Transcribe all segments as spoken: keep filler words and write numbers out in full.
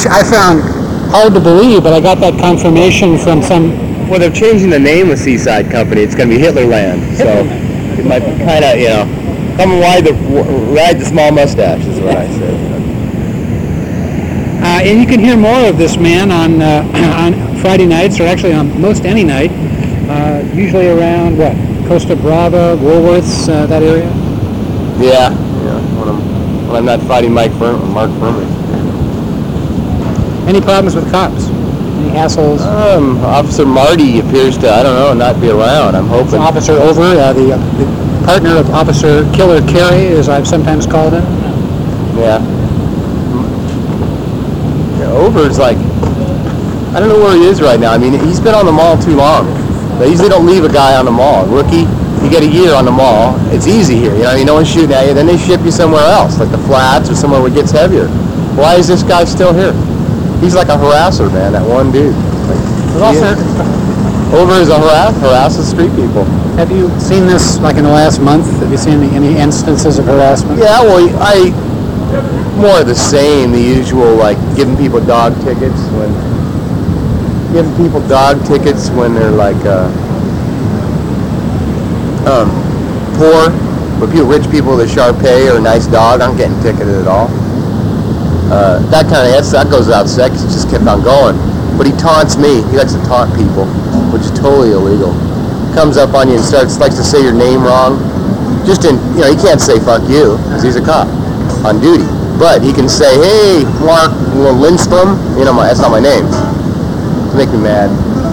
I found hard to believe, but I got that confirmation from some... Well, they're changing the name of Seaside Company. It's going to be Hitlerland. So it might be kind of, you know, come and ride the, ride the small mustache is what I said. Uh, and you can hear more of this man on uh, on Friday nights, or actually on most any night, uh, usually around, what, Costa Brava, Woolworths, uh, that area? Yeah, yeah, when I'm, when I'm not fighting Mike Fur- Mark Furman. Any problems with cops? Any hassles? Um, Officer Marty appears to, I don't know, not be around. I'm hoping. Officer Over, uh, the, uh, the partner of Officer Killer Carey, as I've sometimes called him. Yeah. yeah. Over's like, I don't know where he is right now. I mean, he's been on the mall too long. They usually don't leave a guy on the mall. Rookie, you get a year on the mall. It's easy here, you know. You know, one's shooting at you. Then they ship you somewhere else, like the flats or somewhere where it gets heavier. Why is this guy still here? He's like a harasser, man. That one dude. Like, Also, Over is a harass harasses street people. have you seen this like in the last month? Have you seen any instances of harassment? Yeah, well, I more of the same. The usual, like giving people dog tickets when giving people dog tickets when they're like uh, um, poor, but people, rich people with a sharp pay or a nice dog aren't getting ticketed at all. Uh, that kind of that's, that goes without saying. It just kept on going. But he taunts me. He likes to taunt people, which is totally illegal. Comes up on you and starts likes to say your name wrong. Just in you know he can't say fuck you because he's a cop on duty. But he can say, hey, Mark Lindstrom. You know my, that's not my name. To make me mad.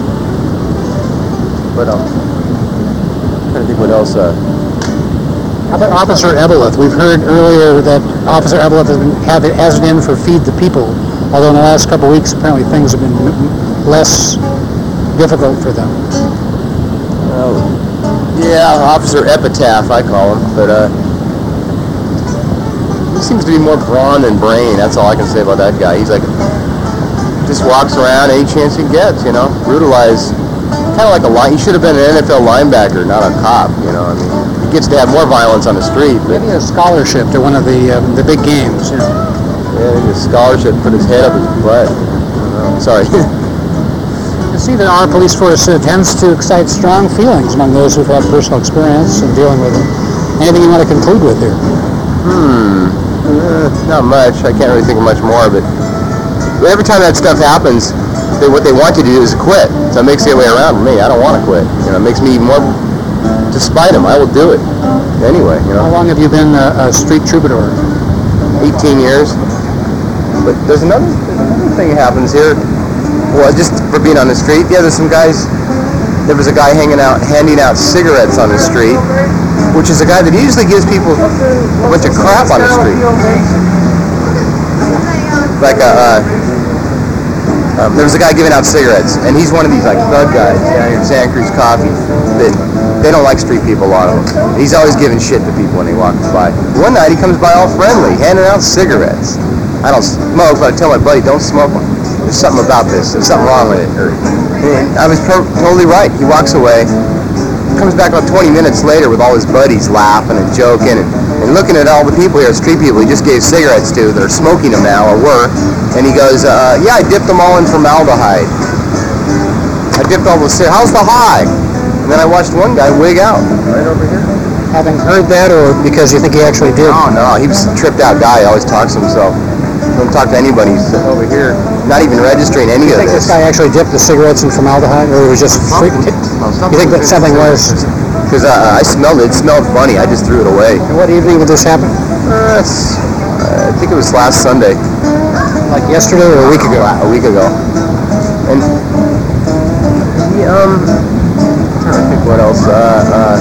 But um, I'm trying to think what else. Uh, How about Officer Eveleth? We've heard earlier that Officer Eveleth has, been, have it, has it in for Feed the People, although in the last couple of weeks apparently things have been less difficult for them. Uh, yeah, Officer Epitaph, I call him, but uh, he seems to be more brawn than brain. That's all I can say about that guy. He's like, just walks around any chance he gets, you know, brutalized. Kind of like a line. He should have been an N F L linebacker, not a cop, you know, I mean. Gets to have more violence on the street. But maybe a scholarship to one of the uh, the big games, you know. Yeah, a scholarship, put his head up his butt. I don't know. Sorry. You see that our police force uh, tends to excite strong feelings among those who've had personal experience in dealing with it. Anything you want to conclude with here? Hmm. Uh, not much. I can't really think of much more, but every time that stuff happens, they, what they want you to do is quit. So it makes the way around for me. I don't want to quit. You know, it makes me more. Despite him, I will do it. Anyway, you know. How long have you been a, a street troubadour? eighteen years. But there's another, there's another thing that happens here. Well, just for being on the street. Yeah, there's some guys. There was a guy hanging out, handing out cigarettes on the street, which is a guy that usually gives people a bunch of crap on the street. Like a. Uh, Um, there was a guy giving out cigarettes, and he's one of these like thug guys down here at Santa Cruz Coffee that they don't like street people, a lot of them. He's always giving shit to people when he walks by. One night he comes by all friendly, handing out cigarettes. I don't smoke, but I tell my buddy, don't smoke one. There's something about this. There's something wrong with it. And I was pro- totally right. He walks away, comes back about twenty minutes later with all his buddies laughing and joking and, and looking at all the people here, street people he just gave cigarettes to that are smoking them now or were. And he goes, uh, yeah, I dipped them all in formaldehyde. I dipped all the cigarettes. How's the high? And then I watched one guy wig out right over here. Having heard that, or because you think he actually did? No, no, he was a tripped out guy. He always talks to himself. Don't talk to anybody. He's sitting over here, not even registering any you of think this. this guy actually dipped the cigarettes in formaldehyde, or it was just freak? You think that something was? Because uh, I smelled it. It smelled funny. I just threw it away. And what evening did this happen? Uh, it's, uh, I think it was last Sunday. Like yesterday or a week ago? A week ago. And he, um, I'm trying to think what else. Uh, uh,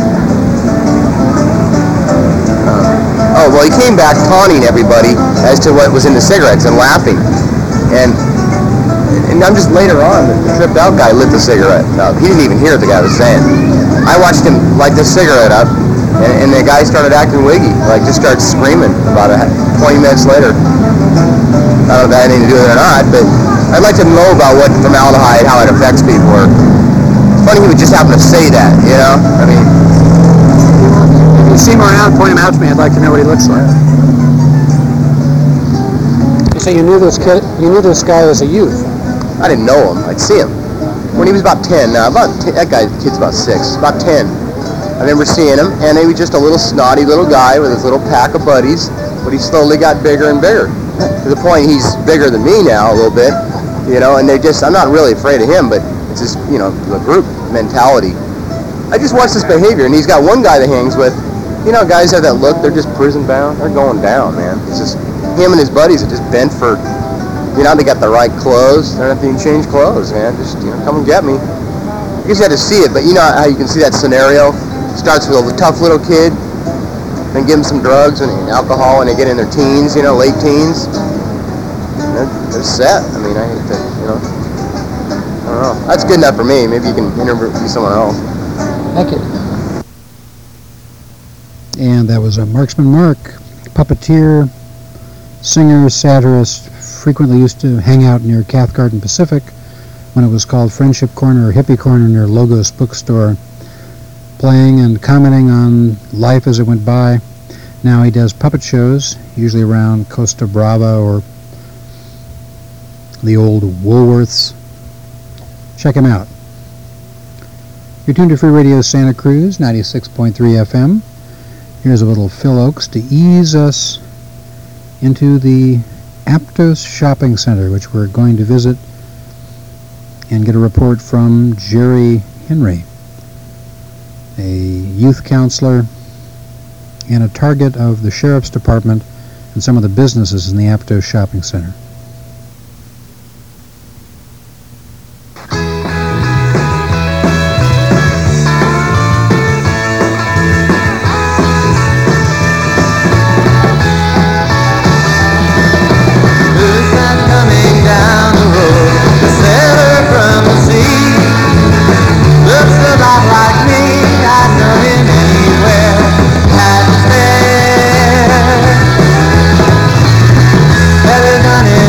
uh, oh, well, he came back taunting everybody as to what was in the cigarettes and laughing. And and I'm just later on, the tripped out guy lit the cigarette up. He didn't even hear what the guy was saying. I watched him light the cigarette up, and, and the guy started acting wiggy, like just started screaming about a, twenty minutes later. I don't know if that had anything to do with it or not, but I'd like to know about what formaldehyde, how it affects people. Or it's funny he would just happen to say that, you know? I mean, if you see him around, point him out to me. I'd like to know what he looks like. You So you knew this kid, you knew this guy as a youth. I didn't know him. I'd see him when he was about ten. Now, about ten, that guy, kid's about six, about ten. I remember seeing him, and he was just a little snotty little guy with his little pack of buddies. But he slowly got bigger and bigger, to the point he's bigger than me now a little bit, you know. And they just, I'm not really afraid of him, but it's just, you know, the group mentality. I just watch this behavior, and he's got one guy that hangs with. You know, guys have that look. They're just prison bound. They're going down, man. It's just him and his buddies are just bent for. You know, they got the right clothes. They're not being changed clothes, man. Just, you know, come and get me. I guess you had to see it, but you know how you can see that scenario? Starts with a tough little kid, then give them some drugs and alcohol, and they get in their teens, you know, late teens. They're, they're set. I mean, I hate to, you know. I don't know. That's good enough for me. Maybe you can interview someone else. Thank you. And that was a Marksman Mark, puppeteer, singer, satirist, frequently used to hang out near Cathcart and Pacific when it was called Friendship Corner or Hippie Corner near Logos Bookstore, playing and commenting on life as it went by. Now he does puppet shows, usually around Costa Brava or the old Woolworths. Check him out. You're tuned to Free Radio Santa Cruz, ninety-six point three F M. Here's a little Phil Oakes to ease us into the Aptos Shopping Center, which we're going to visit and get a report from Jerry Henry, a youth counselor and a target of the Sheriff's Department and some of the businesses in the Aptos Shopping Center. Done it.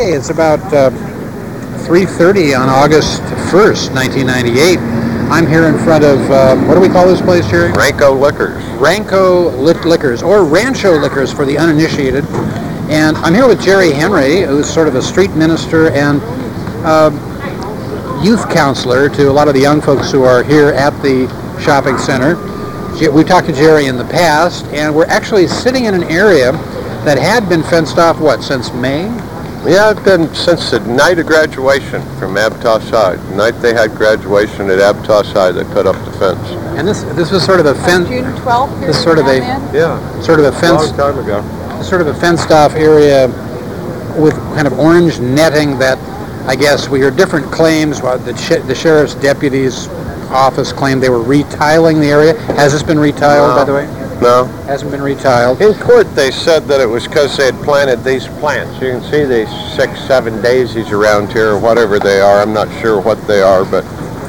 Okay, it's about uh, three thirty on August first, nineteen ninety-eight. I'm here in front of, uh, what do we call this place, Jerry? Ranco Liquors. Ranco Lit- Liquors, or Rancho Liquors for the uninitiated. And I'm here with Jerry Henry, who's sort of a street minister and uh, youth counselor to a lot of the young folks who are here at the shopping center. We talked to Jerry in the past, and we're actually sitting in an area that had been fenced off, what, since May? Yeah, it's been since the night of graduation from Aptos High. The night they had graduation at Aptos High, they put up the fence. And this this was sort of a fence. June twelfth. This is sort of a Yeah, sort of a a fence, long time ago. sort of a fenced-off area with kind of orange netting that I guess we heard different claims. Well, the sh- the sheriff's deputy's office claimed they were retiling the area. Has this been retiled, No. by the way? No. Hasn't been retiled. In court, they said that it was because they had planted these plants. You can see these six, seven daisies around here, or whatever they are. I'm not sure what they are, but...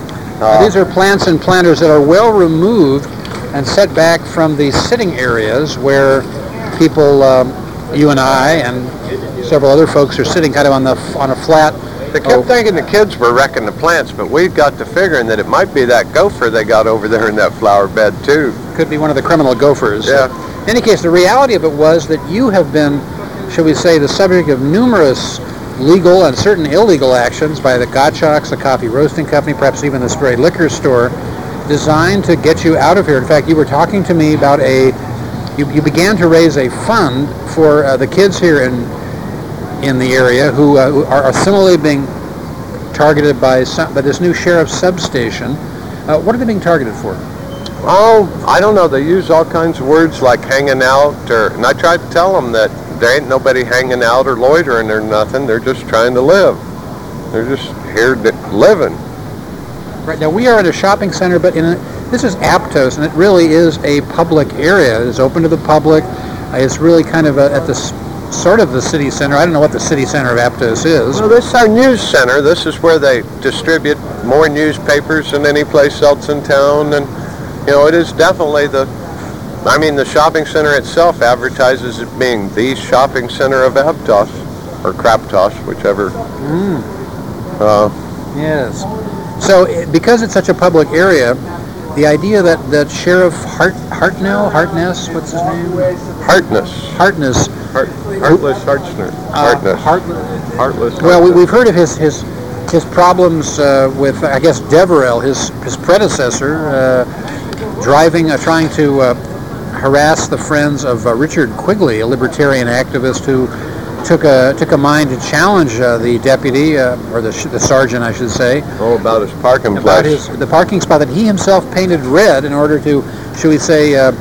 Uh, These are plants and planters that are well removed and set back from the sitting areas where people, um, you and I and several other folks are sitting kind of on the on a flat. They kept thinking the kids were wrecking the plants, but we got to figuring that it might be that gopher they got over there in that flower bed, too. Could be one of the criminal gophers. Yeah. In any case, the reality of it was that you have been, shall we say, the subject of numerous legal and certain illegal actions by the Gottschalks, the coffee roasting company, perhaps even this very liquor store, designed to get you out of here. In fact, you were talking to me about a, you, you began to raise a fund for uh, the kids here in in the area who, uh, who are similarly being targeted by, some, by this new sheriff's substation. Uh, what are they being targeted for? Oh, I don't know. They use all kinds of words like hanging out, or, and I tried to tell them that there ain't nobody hanging out or loitering or nothing. They're just trying to live. They're just here to, living. Right, now we are at a shopping center, but in a, this is Aptos, and it really is a public area. It is open to the public. Uh, it's really kind of a, at the s- sort of the city center. I don't know what the city center of Aptos is. Well, this is our news center. This is where they distribute more newspapers than any place else in town, and you know, it is definitely the, I mean, the shopping center itself advertises it being the shopping center of Aptos, or Kraptos, whichever. Mm. Uh, Yes. So it, because it's such a public area, the idea that, that Sheriff Hart, Hartnell, Hartness, what's his name? Hartness. Hartness. Heart, Heartless Hartner. Uh, Hartness. Hart, Heartless well, we, Hartness. we've heard of his his his problems uh, with, I guess, Deverell, his his predecessor, uh, driving, uh, trying to uh, harass the friends of uh, Richard Quigley, a libertarian activist who took a took a mind to challenge uh, the deputy uh, or the, sh- the sergeant, I should say, Oh, about his parking about place. his the parking spot that he himself painted red in order to, should we say, uh,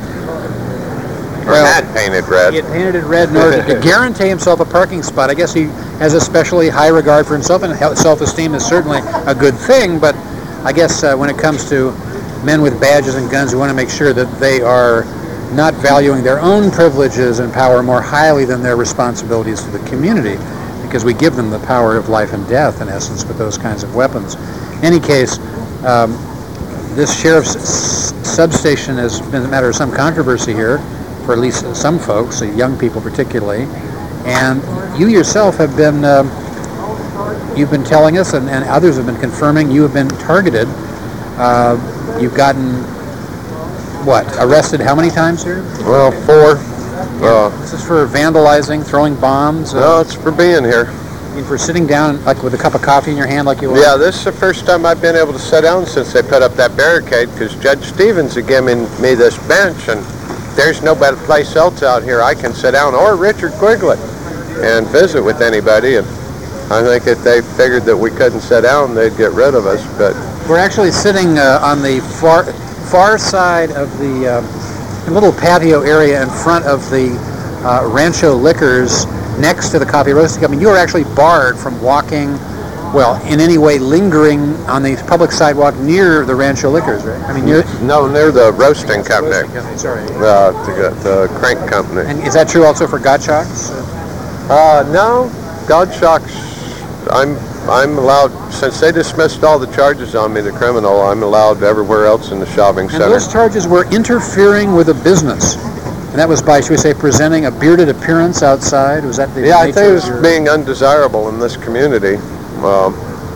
Or had painted red. he had painted it red in order to guarantee himself a parking spot. I guess he has especially high regard for himself, and he- self-esteem is certainly a good thing, but I guess uh, when it comes to men with badges and guns, we want to make sure that they are not valuing their own privileges and power more highly than their responsibilities to the community, because we give them the power of life and death, in essence, with those kinds of weapons. In any case, um, this sheriff's s- substation has been a matter of some controversy here, for at least some folks, uh, young people particularly, and you yourself have been, um, you've been telling us, and, and others have been confirming, you have been targeted. Uh, you've gotten, what, arrested how many times here? Well, four. Uh, This is for vandalizing, throwing bombs, uh, no, it's for being here. I mean, for sitting down like with a cup of coffee in your hand like you were. Yeah, this is the first time I've been able to sit down since they put up that barricade, because Judge Stevens had given me this bench, and there's no better place else out here I can sit down, or Richard Quigley, and visit with anybody. And I think if they figured that we couldn't sit down, they'd get rid of us. But We're actually sitting uh, on the far far side of the uh, little patio area in front of the uh, Rancho Liquors, next to the coffee roasting company. You are actually barred from walking, well, in any way lingering on the public sidewalk near the Rancho Liquors, right? I mean, near no, near the roasting company, Sorry. uh, the, the crank company. And is that true also for Gottschalks? Uh, no, Gottschalks, I'm I'm allowed, since they dismissed all the charges on me, the criminal, I'm allowed everywhere else in the shopping And center. those charges were interfering with a business. And that was by, should we say, presenting a bearded appearance outside? Was that the Yeah, I nature think it of was your- being undesirable in this community. Um,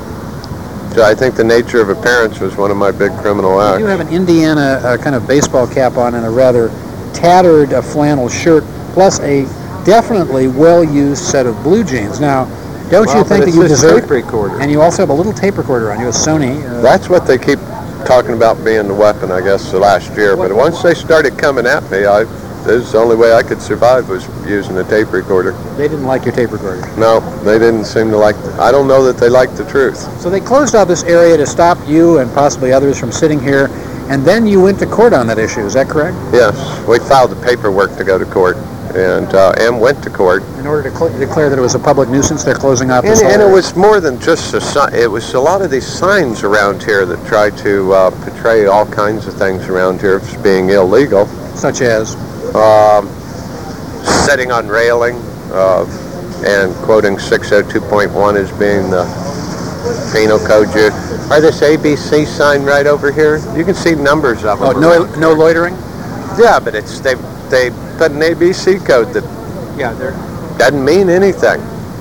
I think the nature of appearance was one of my big criminal acts. You have an Indiana uh, kind of baseball cap on and a rather tattered uh, flannel shirt, plus a definitely well-used set of blue jeans. Now, don't Well, you but think that it's you this deserve? tape recorder. And you also have a little tape recorder on you, a Sony. Uh, That's what they keep talking about being the weapon, I guess, the last year. But once they started coming at me, I, this is the only way I could survive was using a tape recorder. they didn't like your tape recorder. No, they didn't seem to like, I don't know that they liked the truth. So they closed off this area to stop you and possibly others from sitting here, and then you went to court on that issue. Is that correct? Yes, we filed the paperwork to go to court and uh, and went to court. In order to cl- declare that it was a public nuisance, they're closing off And, this whole and it area. was more than just a sign. It was a lot of these signs around here that try to uh, portray all kinds of things around here as being illegal. Such as? Um, sitting on railing uh, and quoting six oh two point one as being the penal code. You, or this A B C sign right over here. You can see numbers of them. Oh, no, around no here. loitering? Yeah, but it's they they put an A B C code that Yeah, they're... doesn't mean anything.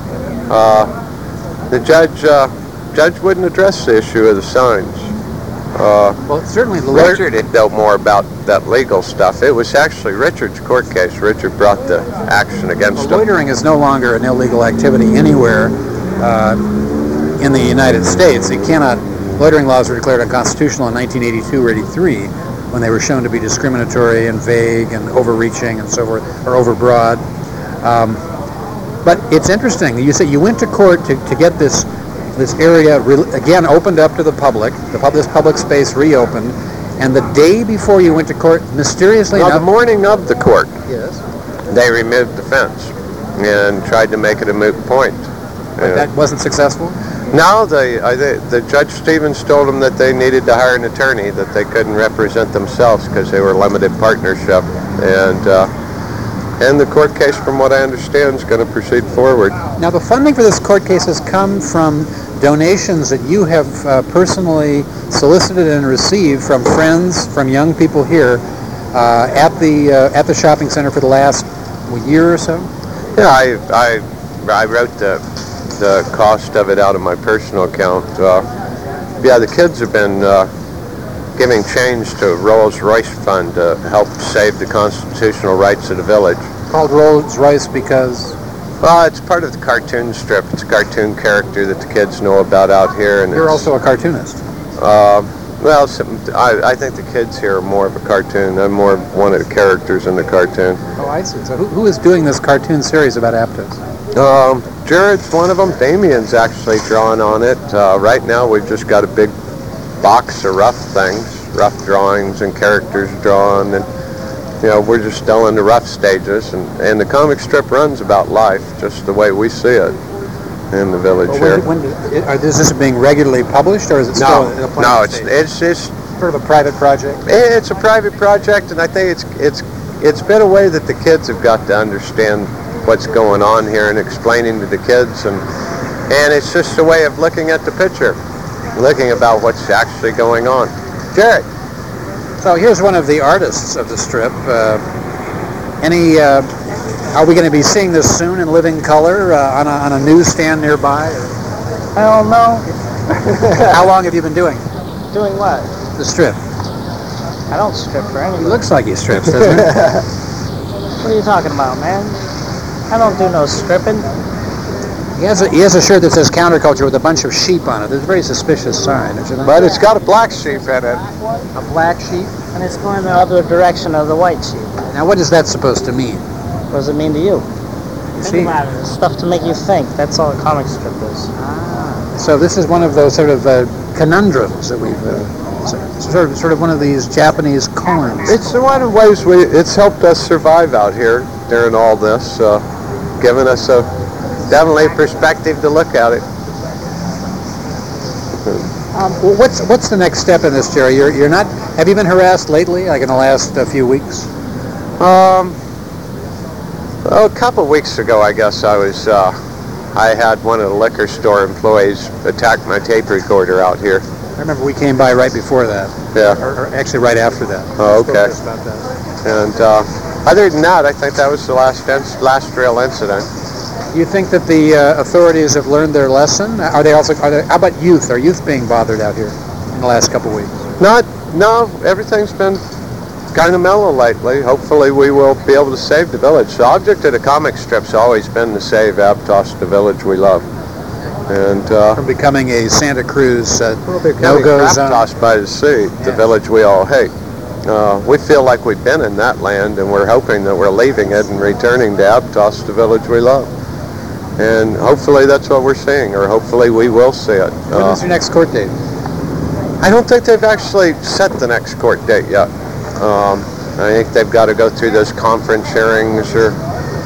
Uh, the judge uh, judge wouldn't address the issue of the signs. Uh, Well, certainly the lawyer... Richard didn't know more about that legal stuff. It was actually Richard's court case. Richard brought the action against him. Loitering is no longer an illegal activity anywhere uh, in the United States. You cannot... Loitering laws were declared unconstitutional in nineteen eighty-two or eighty-three when they were shown to be discriminatory and vague and overreaching and so forth, or overbroad. Um, but it's interesting. You say you went to court to, to get this this area, re- again, opened up to the public. The pub, this public space reopened. And the day before you went to court, mysteriously Now, enough... the morning of the court, Yes. they removed the fence and tried to make it a moot point. But that wasn't successful? No, they, I, they, the Judge Stevens told them that they needed to hire an attorney, that they couldn't represent themselves because they were limited partnership. And uh, and the court case, from what I understand, is going to proceed forward. Now, the funding for this court case has come from donations that you have uh, personally solicited and received from friends, from young people here uh, at the uh, at the shopping center for the last year or so. Yeah, I I, I wrote the the cost of it out of my personal account. Uh, yeah, the kids have been uh, giving change to Rolls-Royce Fund to help save the constitutional rights of the village. Called Rolls-Royce because... Well, it's part of the cartoon strip. It's a cartoon character that the kids know about out here. And You're it's, also a cartoonist. Uh, well, some, I, I think the kids here are more of a cartoon. I'm more one of the characters in the cartoon. Oh, I see. So who, who is doing this cartoon series about Aptos? Um, Jared's one of them. Damien's actually drawing on it. Uh, right now, we've just got a big box of rough things, rough drawings and characters drawn, and you know, we're just still in the rough stages. And, and the comic strip runs about life, just the way we see it in the village Well, here. when, when, are, is this being regularly published, or is it still No, in a planning no, it's stage? it's just Sort of a private project? it's a private project, and I think it's it's it's been a way that the kids have got to understand what's going on here and explaining to the kids, and and it's just a way of looking at the picture, looking about what's actually going on. Jared. So here's one of the artists of the strip. Uh, any, uh, are we going to be seeing this soon in living color uh, on, a, on a newsstand nearby? I don't know. How long have you been doing Doing what? the strip? I don't strip for He anybody. looks like he strips, doesn't he? What are you talking about, man? I don't do no stripping. He has, a, he has a shirt that says counterculture with a bunch of sheep on it. It's a very suspicious sign, don't you think? But it's got a black sheep in it. A black sheep? And it's going the other direction of the white sheep. Now, what is that supposed to mean? What does it mean to you? You see? Think about it. It's stuff to make you think. That's all a comic strip is. So this is one of those sort of uh, conundrums that we've, uh, sort of, sort of one of these Japanese koans. It's one of the ways we it's helped us survive out here during all this, uh, giving us a definitely a perspective to look at it. Um, well, what's what's the next step in this, Jerry? You're you're not. Have you been harassed lately, like in the last uh, few weeks? Um, well, a couple weeks ago, I guess I was. Uh, I had one of the liquor store employees attack my tape recorder out here. I remember we came by right before that, Yeah. or, or actually right after that. Oh, We spoke okay. just about that. And uh, Other than that, I think that was the last inc- last real incident. You think that the uh, authorities have learned their lesson? Are they also? Are they, how about youth? Are youth being bothered out here in the last couple of weeks? Not, no, everything's been kind of mellow lately. Hopefully we will be able to save the village. The object of the comic strip's always been to save Aptos, the village we love. And uh, From becoming a Santa Cruz uh, no no-go zone. Aptos by the sea, the Yeah. village we all hate. Uh, we feel like we've been in that land, and we're hoping that we're leaving it and returning to Aptos, the village we love. And hopefully that's what we're seeing, or hopefully we will see it. When Uh, is your next court date? I don't think they've actually set the next court date yet. Um, I think they've got to go through those conference hearings, or,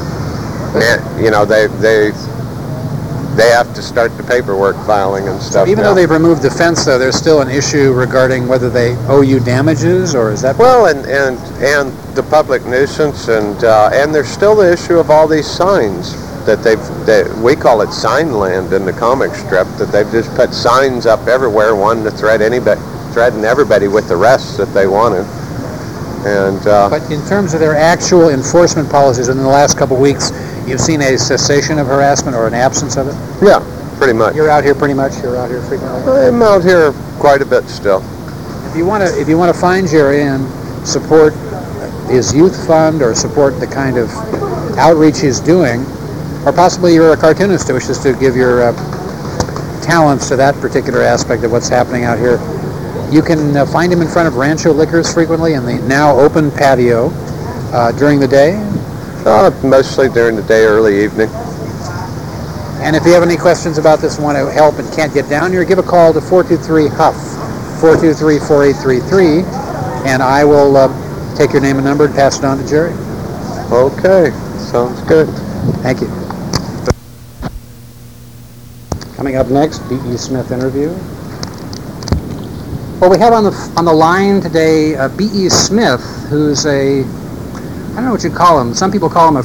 man, you know, they they they have to start the paperwork filing and stuff. Even now. though they've removed the fence, though, there's still an issue regarding whether they owe you damages, or is that? Well, and and and the public nuisance, and uh, and there's still the issue of all these signs that they've they, we call it sign land in the comic strip, that they've just put signs up everywhere, wanting to threat anybody, threaten everybody with the arrests that they wanted. And uh, But in terms of their actual enforcement policies in the last couple of weeks, you've seen a cessation of harassment or an absence of it? yeah, pretty much. You're out here pretty much. You're out here frequently. I'm out here quite a bit still. If you want to, if you want to find Jerry and support his youth fund or support the kind of outreach he's doing, or possibly you're a cartoonist who wishes to give your uh, talents to that particular aspect of what's happening out here, you can uh, find him in front of Rancho Liquors frequently in the now open patio uh, during the day. Uh, mostly during the day, early evening. And if you have any questions about this and want to help and can't get down here, give a call to four two three Huff, four two three, four eight three three, and I will uh, take your name and number and pass it on to Jerry. Okay, sounds good. Thank you. Coming up next, B E. Smith interview. Well, we have on the on the line today uh, B E. Smith, who's a, I don't know what you call him. Some people call him a.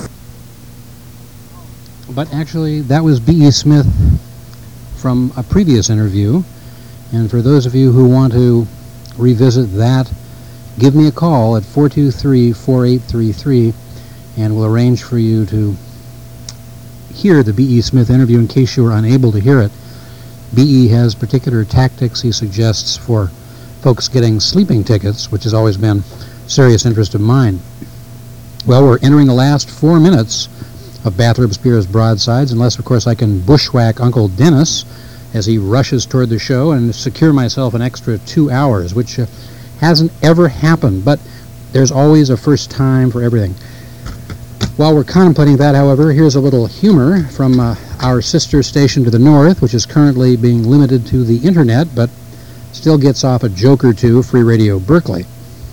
But actually, that was B E. Smith from a previous interview. And for those of you who want to revisit that, give me a call at four two three, four eight three three, and we'll arrange for you to hear the B E. Smith interview in case you were unable to hear it. B E has particular tactics he suggests for folks getting sleeping tickets, which has always been a serious interest of mine. Well, we're entering the last four minutes of Bathrop Spears Broadsides, unless, of course, I can bushwhack Uncle Dennis as he rushes toward the show and secure myself an extra two hours, which uh, hasn't ever happened, but there's always a first time for everything. While we're contemplating that, however, here's a little humor from uh, our sister station to the north, which is currently being limited to the internet, but still gets off a joke or two, Free Radio Berkeley.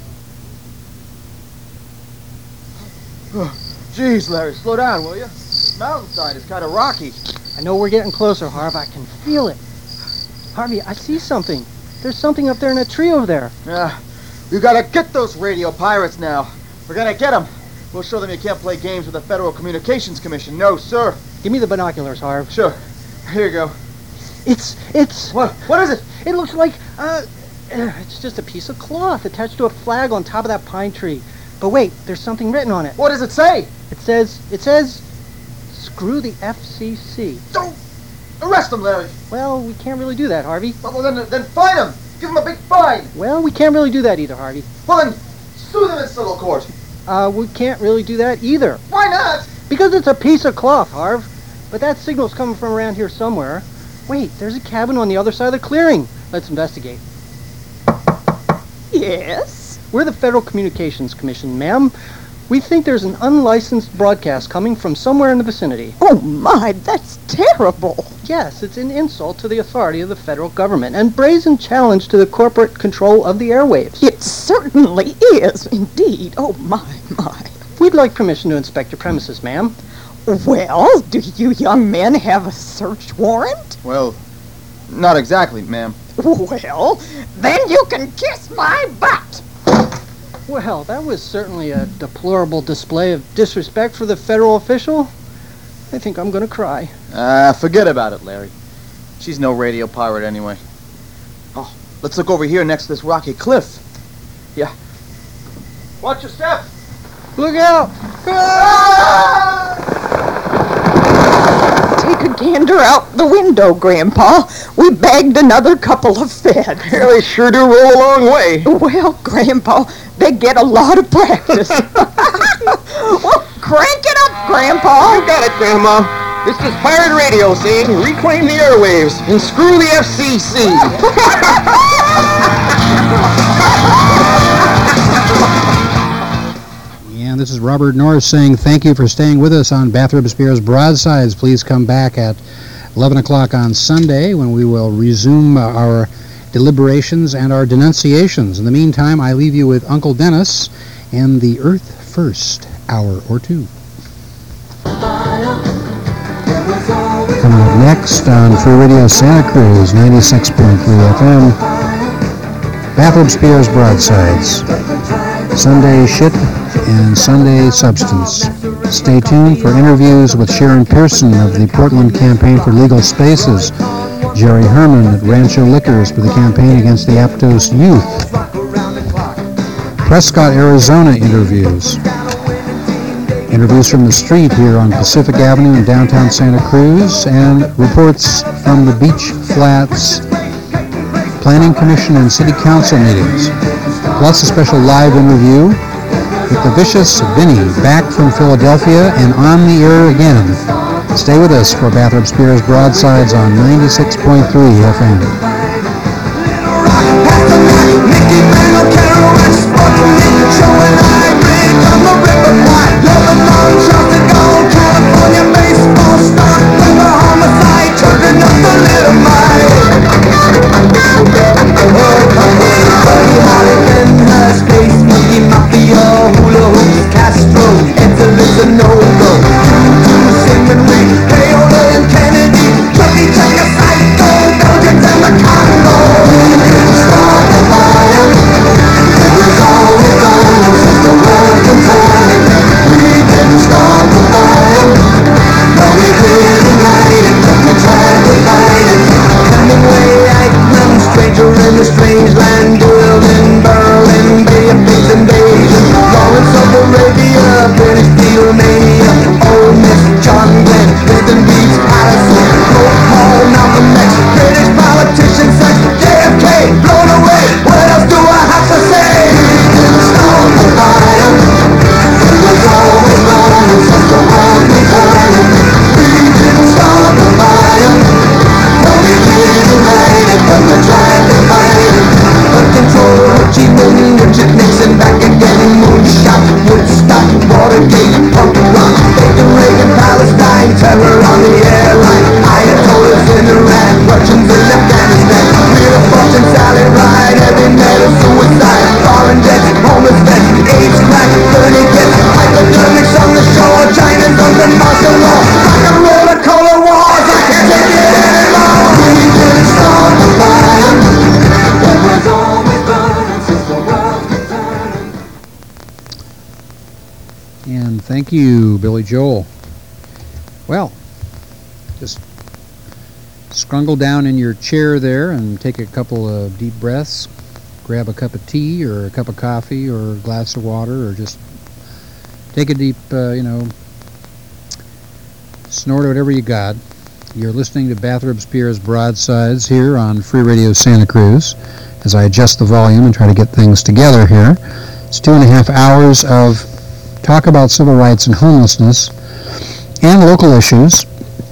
Jeez, Larry, slow down, will you? Mountainside is kind of rocky. I know we're getting closer, Harv. I can feel it. Harvey, I see something. There's something up there in a tree over there. Yeah, we gotta get those radio pirates now. We're gonna get them. We'll show them you can't play games with the Federal Communications Commission. No, sir. Give me the binoculars, Harv. Sure. Here you go. It's, it's... What? What is it? It looks like, uh, uh, it's just a piece of cloth attached to a flag on top of that pine tree. But wait, there's something written on it. What does it say? It says, it says, screw the F C C. Don't arrest them, Larry. Well, we can't really do that, Harvey. Well, then, then fine them. Give them a big fine. Well, we can't really do that either, Harvey. Well, then sue them in civil court. Uh, we can't really do that either. Why not? Because it's a piece of cloth, Harv. But that signal's coming from around here somewhere. Wait, there's a cabin on the other side of the clearing. Let's investigate. Yes? We're the Federal Communications Commission, ma'am. We think there's an unlicensed broadcast coming from somewhere in the vicinity. Oh my, that's terrible. Yes, it's an insult to the authority of the federal government and brazen challenge to the corporate control of the airwaves. It certainly is, indeed. Oh my, my. We'd like permission to inspect your premises, ma'am. Well, do you young men have a search warrant? Well, not exactly, ma'am. Well, then you can kiss my butt. Well, that was certainly a deplorable display of disrespect for the federal official. I think I'm going to cry. Ah, uh, forget about it, Larry. She's no radio pirate anyway. Oh, let's look over here next to this rocky cliff. Yeah. Watch your step. Look out! Take a gander out the window, Grandpa. We bagged another couple of feds. Yeah, they sure do roll a long way. Well, Grandpa, they get a lot of practice. Well, crank it up, Grandpa. You got it, Grandma. This is Pirate Radio saying reclaim the airwaves and screw the F C C. And this is Robert Norris saying thank you for staying with us on Bathrobe Spears Broadsides. Please come back at eleven o'clock on Sunday when we will resume uh, our deliberations and our denunciations. In the meantime, I leave you with Uncle Dennis and the Earth First hour or two. Coming up next on Free Radio Santa Cruz, ninety-six point three F M, Bathrobe Spears Broadsides, Sunday Shit and Sunday Substance. Stay tuned for interviews with Sharon Pearson of the Portland Campaign for Legal Spaces, Jerry Herman at Rancho Liquors for the campaign against the Aptos Youth, Prescott, Arizona interviews, interviews from the street here on Pacific Avenue in downtown Santa Cruz, and reports from the Beach Flats Planning Commission and City Council meetings, plus a special live interview with the Vicious Vinny back from Philadelphia and on the air again. Stay with us for Bathrobe Spears Broadsides on ninety-six point three F M. Thank you, Billy Joel. Well, just scrungle down in your chair there and take a couple of deep breaths. Grab a cup of tea or a cup of coffee or a glass of water, or just take a deep, uh, you know, snort or whatever you got. You're listening to Bathrobe Spears Broadsides here on Free Radio Santa Cruz as I adjust the volume and try to get things together here. It's two and a half hours of talk about civil rights and homelessness and local issues.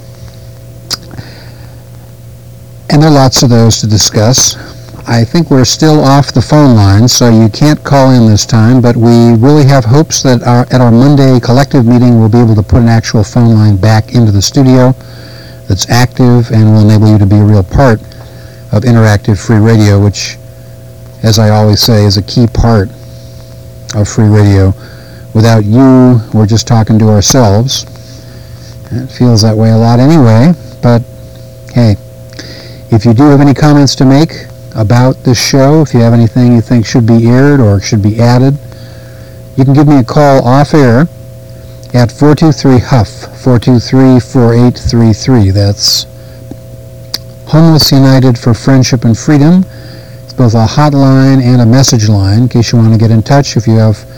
And there are lots of those to discuss. I think we're still off the phone line, so you can't call in this time, but we really have hopes that our, at our Monday collective meeting we'll be able to put an actual phone line back into the studio that's active and will enable you to be a real part of interactive free radio, which, as I always say, is a key part of free radio. Without you, we're just talking to ourselves. It feels that way a lot anyway, but hey, if you do have any comments to make about this show, if you have anything you think should be aired or should be added, you can give me a call off air at four two three H U F, four two three, four eight three three. That's Homeless United for Friendship and Freedom. It's both a hotline and a message line in case you want to get in touch if you have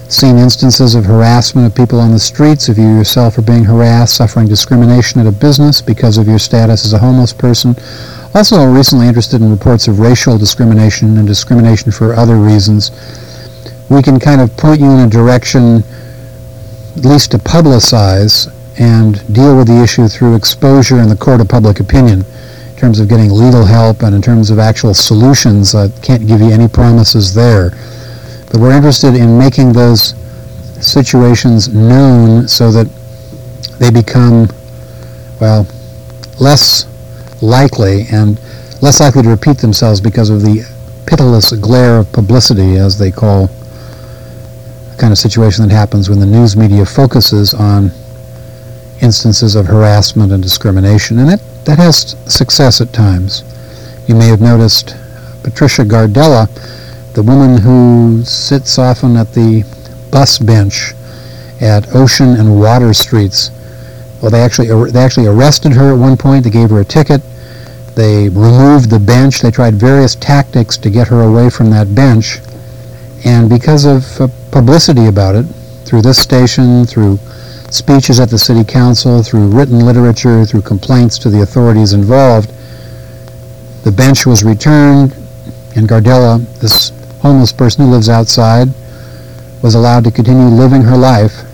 seen instances of harassment of people on the streets, if you yourself are being harassed, suffering discrimination at a business because of your status as a homeless person. Also recently interested in reports of racial discrimination and discrimination for other reasons. We can kind of point you in a direction, at least to publicize and deal with the issue through exposure in the court of public opinion in terms of getting legal help and in terms of actual solutions. I can't give you any promises there. But we're interested in making those situations known so that they become, well, less likely and less likely to repeat themselves because of the pitiless glare of publicity, as they call the kind of situation that happens when the news media focuses on instances of harassment and discrimination. And that, that has success at times. You may have noticed Patricia Gardella, the woman who sits often at the bus bench at Ocean and Water Streets. Well, they actually they actually arrested her at one point. They gave her a ticket. They removed the bench. They tried various tactics to get her away from that bench. And because of uh, publicity about it, through this station, through speeches at the city council, through written literature, through complaints to the authorities involved, the bench was returned, and Gardella, this homeless person who lives outside, was allowed to continue living her life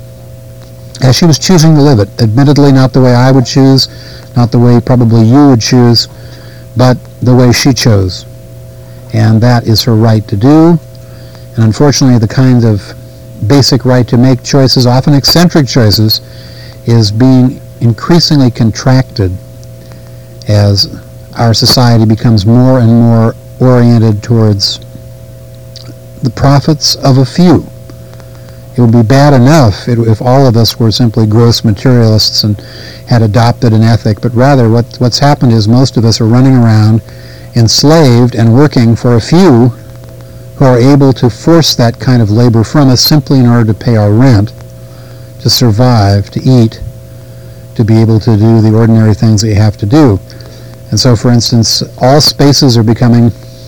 as she was choosing to live it. Admittedly, not the way I would choose, not the way probably you would choose, but the way she chose. And that is her right to do. And unfortunately, the kind of basic right to make choices, often eccentric choices, is being increasingly contracted as our society becomes more and more oriented towards the profits of a few. It would be bad enough if all of us were simply gross materialists and had adopted an ethic, but rather what, what's happened is most of us are running around enslaved and working for a few who are able to force that kind of labor from us simply in order to pay our rent, to survive, to eat, to be able to do the ordinary things that you have to do. And so, for instance, all spaces are becoming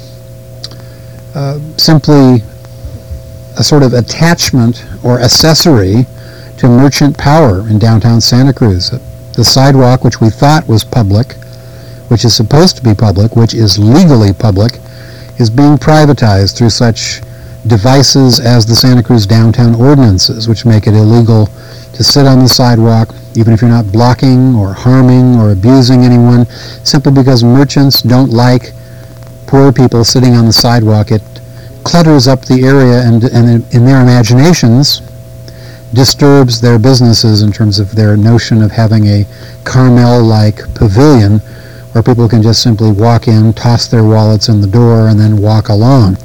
uh, simply a sort of attachment or accessory to merchant power in downtown Santa Cruz. The sidewalk, which we thought was public, which is supposed to be public, which is legally public, is being privatized through such devices as the Santa Cruz downtown ordinances, which make it illegal to sit on the sidewalk, even if you're not blocking or harming or abusing anyone, simply because merchants don't like poor people sitting on the sidewalk. It clutters up the area and, and in their imaginations disturbs their businesses in terms of their notion of having a Carmel-like pavilion where people can just simply walk in, toss their wallets in the door, and then walk along.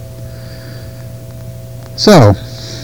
So,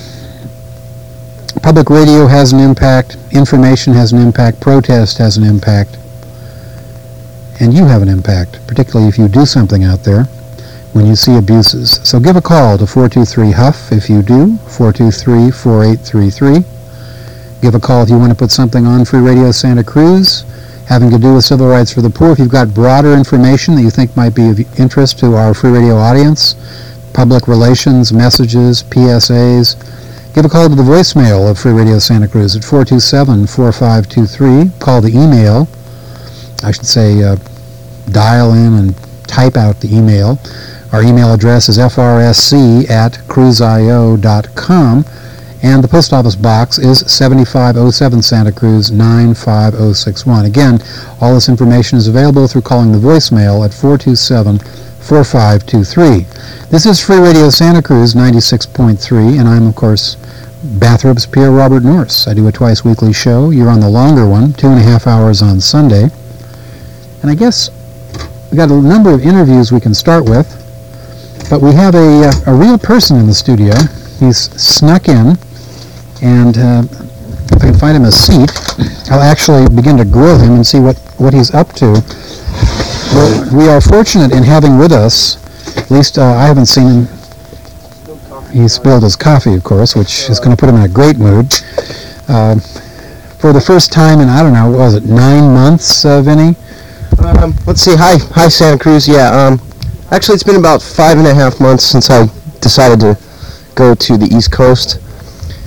public radio has an impact, information has an impact, protest has an impact, and you have an impact, particularly if you do something out there when you see abuses. So give a call to four two three Huff if you do, four two three, four eight three three. Give a call if you want to put something on Free Radio Santa Cruz having to do with civil rights for the poor. If you've got broader information that you think might be of interest to our Free Radio audience, public relations, messages, P S As, give a call to the voicemail of Free Radio Santa Cruz at four two seven, four five two three. Call the email. I should say uh, dial in and type out the email. Our email address is f r s c at cruzio dot com, and the post office box is seventy-five oh seven Santa Cruz, nine five oh six one. Again, all this information is available through calling the voicemail at four two seven, four five two three. This is Free Radio Santa Cruz ninety-six point three, and I'm, of course, Bathrobe's Pierre Robert Norris. I do a twice-weekly show. You're on the longer one, two and a half hours on Sunday. And I guess we've got a number of interviews we can start with, but we have a, a real person in the studio. He's snuck in, and uh, if I can find him a seat, I'll actually begin to grill him and see what, what he's up to. Well, we are fortunate in having with us, at least uh, I haven't seen him. He spilled his coffee, of course, which is going to put him in a great mood. Uh, for the first time in, I don't know, what was it, nine months, uh, Vinny? Um, let's see. Hi, hi, Santa Cruz. Yeah. Um, actually, it's been about five and a half months since I decided to go to the East Coast.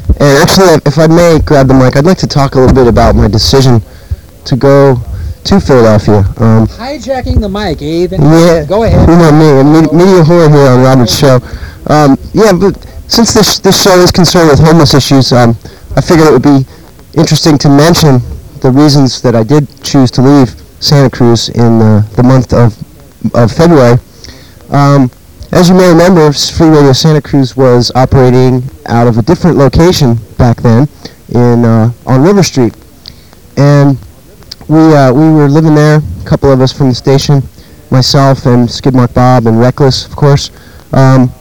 And actually, if I may grab the mic, I'd like to talk a little bit about my decision to go to Philadelphia. Um, Hijacking the mic, Abe. yeah, Go ahead. You know me, I'm me- media whore here on Robert's show. Um, yeah, but since this this show is concerned with homeless issues, um, I figured it would be interesting to mention the reasons that I did choose to leave Santa Cruz in uh, the month of of February. Um, as you may remember, Free Radio Santa Cruz was operating out of a different location back then, in uh, on River Street, and we uh, we were living there. A couple of us from the station, myself and Skidmark Bob and Reckless, of course, um,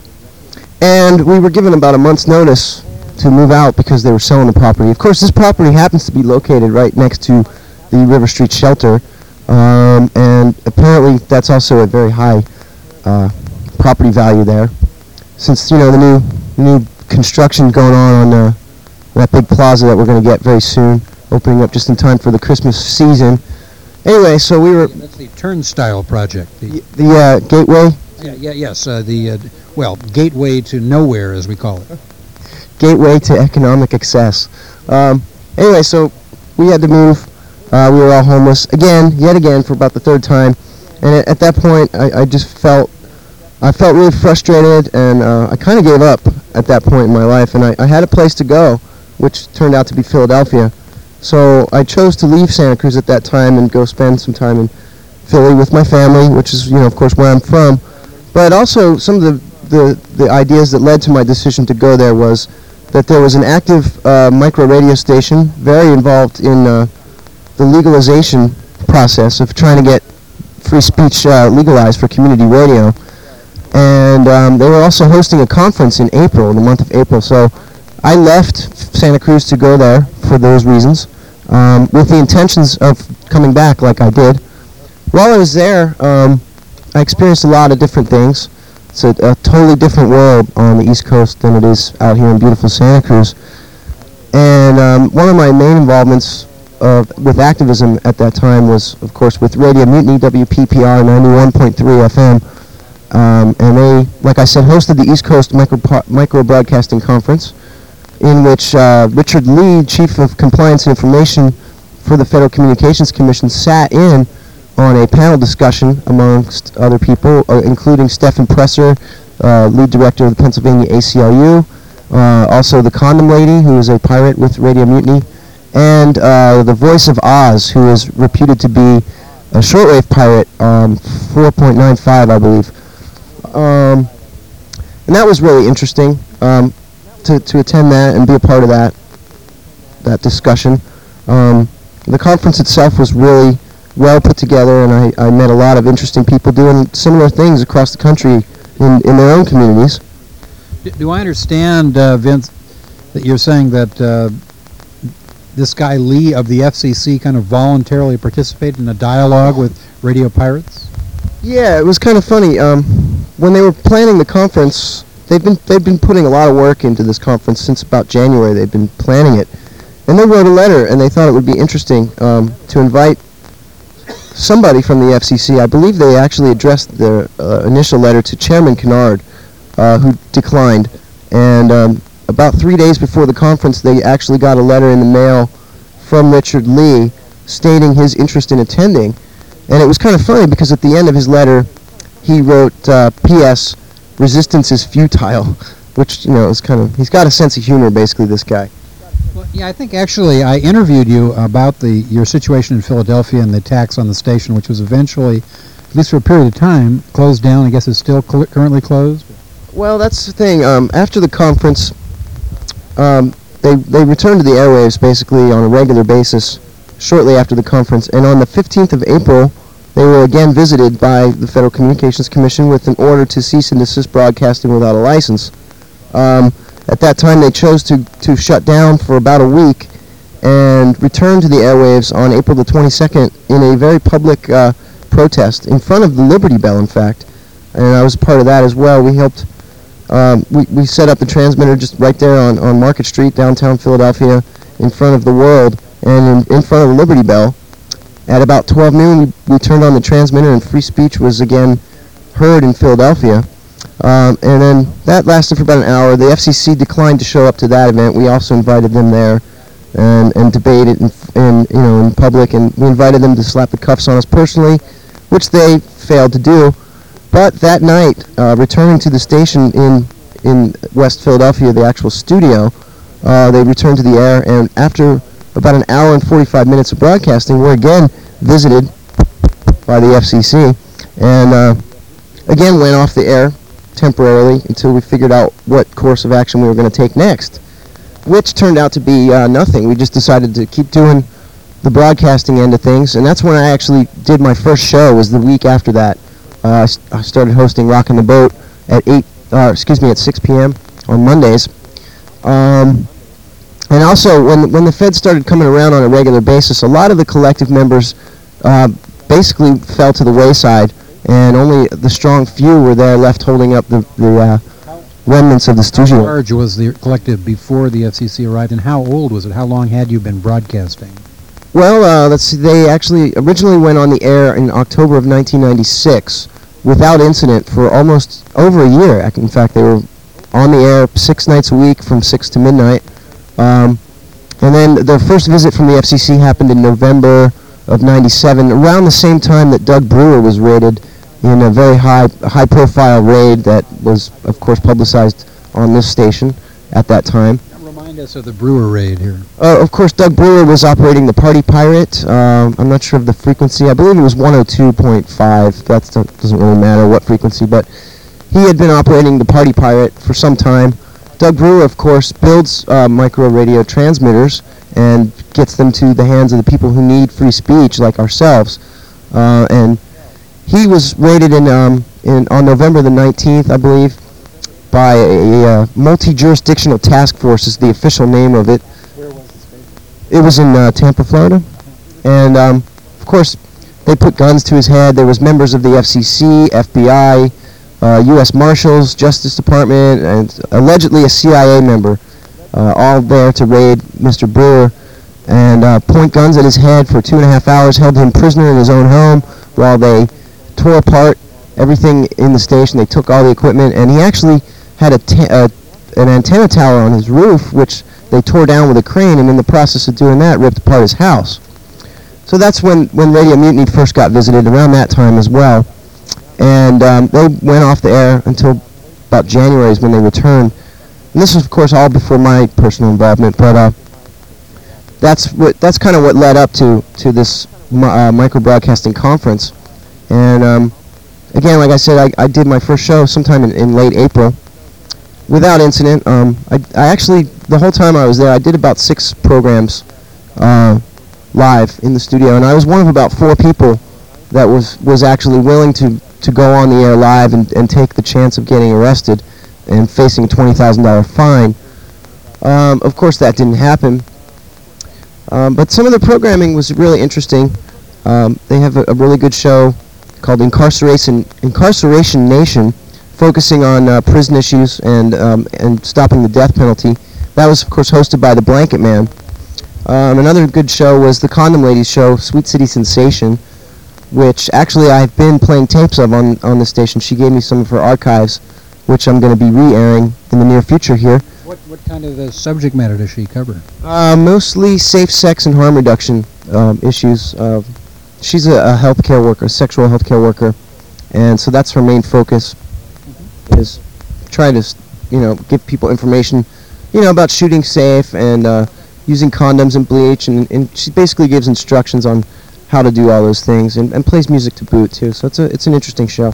and we were given about a month's notice to move out because they were selling the property. Of course, this property happens to be located right next to the River Street shelter, um, and apparently that's also a very high uh, property value there, since you know the new new construction going on on uh, that big plaza that we're going to get very soon, opening up just in time for the Christmas season. Anyway, so we were That's the Turnstile project. The, the uh, gateway yeah, yeah, yes, uh, the, uh, well, gateway to nowhere, as we call it. gateway to economic excess. Um, anyway, so we had to move. Uh, we were all homeless again, yet again, for about the third time. And at, at that point, I, I just felt, I felt really frustrated, and uh, I kind of gave up at that point in my life. And I, I had a place to go, which turned out to be Philadelphia. So I chose to leave Santa Cruz at that time and go spend some time in Philly with my family, which is, you know, of course, where I'm from. But also, some of the, the, the ideas that led to my decision to go there was that there was an active uh, micro radio station, very involved in uh, the legalization process of trying to get free speech uh, legalized for community radio. And um, they were also hosting a conference in April, in the month of April. So I left Santa Cruz to go there for those reasons, um, with the intentions of coming back like I did. While I was there, um, I experienced a lot of different things. It's a, a totally different world on the East Coast than it is out here in beautiful Santa Cruz. And um, one of my main involvements uh, with activism at that time was, of course, with Radio Mutiny, W P P R ninety-one point three F M. Um, and they, like I said, hosted the East Coast Micro, Micro Broadcasting Conference, in which uh, Richard Lee, Chief of Compliance and Information for the Federal Communications Commission, sat in on a panel discussion amongst other people, uh, including Stephen Presser, uh, lead director of the Pennsylvania A C L U, uh, also the Condom Lady, who is a pirate with Radio Mutiny, and uh, the Voice of Oz, who is reputed to be a shortwave pirate on four point nine five, I believe. Um, and that was really interesting um, to, to attend that and be a part of that, that discussion. Um, the conference itself was really well put together, and I, I met a lot of interesting people doing similar things across the country in, in their own communities. Do, do I understand, uh, Vince, that you're saying that uh, this guy Lee of the F C C kind of voluntarily participated in a dialogue with radio pirates? Yeah, it was kind of funny. Um, when they were planning the conference, they've been they've been putting a lot of work into this conference since about January. They've been planning it, and they wrote a letter, and they thought it would be interesting um, to invite somebody from the F C C. I believe they actually addressed their uh, initial letter to Chairman Kennard, uh, who declined. And um, about three days before the conference, they actually got a letter in the mail from Richard Lee stating his interest in attending. And it was kind of funny because at the end of his letter, he wrote, uh, P S resistance is futile, which, you know, is kind of, he's got a sense of humor, basically, this guy. Well, yeah, I think actually I interviewed you about the your situation in Philadelphia and the attacks on the station, which was eventually, at least for a period of time, closed down. I guess it's still cl- currently closed. Well, that's the thing. Um, after the conference, um, they they returned to the airwaves basically on a regular basis shortly after the conference, and on the fifteenth of April, they were again visited by the Federal Communications Commission with an order to cease and desist broadcasting without a license. Um, At that time, they chose to, to shut down for about a week and return to the airwaves on April the twenty-second in a very public uh, protest in front of the Liberty Bell, in fact. And I was part of that as well. We helped, um, we, we set up the transmitter just right there on, on Market Street, downtown Philadelphia, in front of the World and in, in front of the Liberty Bell. At about twelve noon, we, we turned on the transmitter and free speech was again heard in Philadelphia. Um, and then that lasted for about an hour. The F C C declined to show up to that event. We also invited them there and, and debated in, in, you know, in public, and we invited them to slap the cuffs on us personally, which they failed to do. But that night, uh, returning to the station in, in West Philadelphia, the actual studio, uh, they returned to the air, and after about an hour and forty-five minutes of broadcasting, we're again visited by the F C C, and uh, again went off the air temporarily until we figured out what course of action we were going to take next, which turned out to be uh, nothing. We just decided to keep doing the broadcasting end of things, and that's when I actually did my first show. Was the week after that. Uh, I, st- I started hosting Rockin' the Boat at eight, uh, excuse me, at six p.m. on Mondays. Um, and also, when when the feds started coming around on a regular basis, a lot of the collective members uh, basically fell to the wayside, and only the strong few were there left holding up the, the uh, remnants of the How studio. large was the collective before the F C C arrived, and how old was it? How long had you been broadcasting? Well, uh, let's see, they actually originally went on the air in October of nineteen ninety-six without incident for almost over a year. In fact, they were on the air six nights a week from six to midnight. Um, and then their first visit from the F C C happened in November of ninety-seven, around the same time that Doug Brewer was raided in a very high, high-profile raid that was, of course, publicized on this station at that time. Remind us of the Brewer raid here. Uh, of course, Doug Brewer was operating the Party Pirate. Um, I'm not sure of the frequency. I believe it was one oh two point five. That doesn't really matter what frequency, but he had been operating the Party Pirate for some time. Doug Brewer, of course, builds uh, micro radio transmitters and gets them to the hands of the people who need free speech, like ourselves. Uh, and he was raided in, um, in on November the nineteenth, I believe, by a, a uh, multi-jurisdictional task force is the official name of it. Where was this based? It was in uh, Tampa, Florida. And, um, of course, they put guns to his head. There was members of the F C C, F B I, uh, U S Marshals, Justice Department, and allegedly a C I A member, uh, all there to raid Mister Brewer and uh, point guns at his head for two and a half hours, held him prisoner in his own home while they tore apart everything in the station. They took all the equipment, and he actually had a ta- uh, an antenna tower on his roof, which they tore down with a crane, and in the process of doing that, ripped apart his house. So that's when, when Radio Mutiny first got visited, around that time as well. And um, they went off the air until about January is when they returned. And this was, of course, all before my personal involvement, but uh, that's what that's kind of what led up to, to this mi- uh, micro-broadcasting conference. And um, again, like I said, I, I did my first show sometime in, in late April without incident. Um, I, I actually, the whole time I was there, I did about six programs uh, live in the studio, and I was one of about four people that was, was actually willing to, to go on the air live and, and take the chance of getting arrested and facing a twenty thousand dollars fine. Um, of course, that didn't happen. Um, but some of the programming was really interesting. Um, they have a, a really good show called Incarceration Incarceration Nation, focusing on uh, prison issues and um, and stopping the death penalty. That was, of course, hosted by the Blanket Man. Um, another good show was the Condom Ladies show, Sweet City Sensation, which actually I've been playing tapes of on, on the station. She gave me some of her archives, which I'm going to be re-airing in the near future here. What what kind of uh, subject matter does she cover? Uh, mostly safe sex and harm reduction um, issues. Uh, she's a, a healthcare worker, a sexual healthcare worker, and so that's her main focus, mm-hmm. is trying to, you know, give people information, you know, about shooting safe and uh, using condoms and bleach, and, and she basically gives instructions on how to do all those things, and, and plays music to boot too. So it's a it's an interesting show.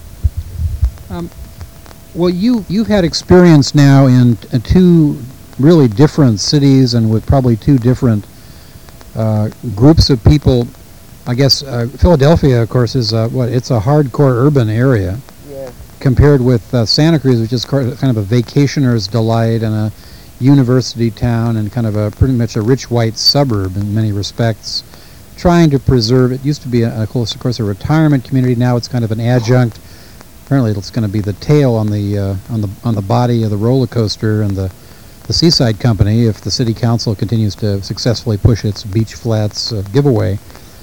Um, well, you you've had experience now in uh, two really different cities, and with probably two different uh, groups of people. I guess uh, Philadelphia, of course, is uh, what it's a hardcore urban area, Yeah. compared with uh, Santa Cruz, which is kind of a vacationer's delight and a university town and kind of a pretty much a rich white suburb in many respects, trying to preserve. It used to be, a, of course, of course, a retirement community. Now it's kind of an adjunct. Apparently, it's going to be the tail on the uh, on the on the body of the roller coaster and the the Seaside Company if the city council continues to successfully push its beach flats uh, giveaway.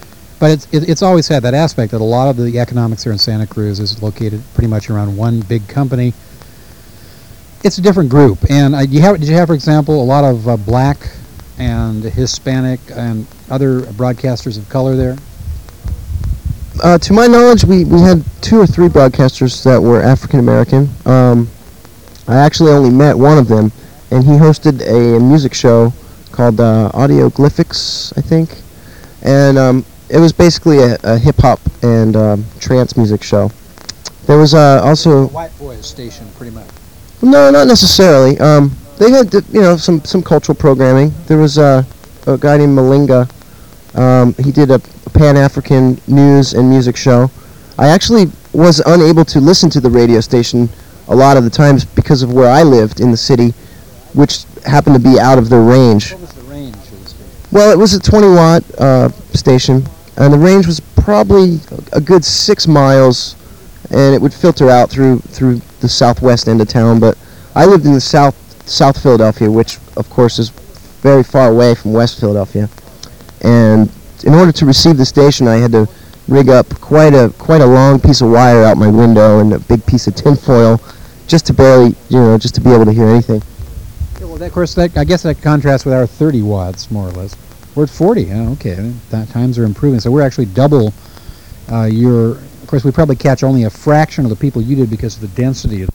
But it's it, it's always had that aspect that a lot of the economics here in Santa Cruz is located pretty much around one big company. It's a different group, and uh, you have did you have, for example, a lot of uh, black and Hispanic and other broadcasters of color there? Uh, to my knowledge, we, we had two or three broadcasters that were African American. Um, I actually only met one of them, and he hosted a, music show called uh, Audioglyphics, I think, and um, it was basically a, a hip hop and um, trance music show. There was uh, also White Boys station, pretty much. No, not necessarily. Um, they had, you know, some, some cultural programming. There was uh, a guy named Malinga. Um, he did a Pan-African news and music show. I actually was unable to listen to the radio station a lot of the times because of where I lived in the city, which happened to be out of their range. What was the range of the station? Well, it was a twenty watt uh, station, and the range was probably a good six miles, and it would filter out through through the southwest end of town. But I lived in the south South Philadelphia, which of course is very far away from West Philadelphia, and in order to receive the station, I had to rig up quite a quite a long piece of wire out my window and a big piece of tinfoil, just to barely, you know, just to be able to hear anything. Yeah, well, that, of course, that I guess that contrasts with our thirty watts, more or less. We're at forty. Oh, okay, that times are improving. So we're actually double uh, your. Of course, we probably catch only a fraction of the people you did because of the density of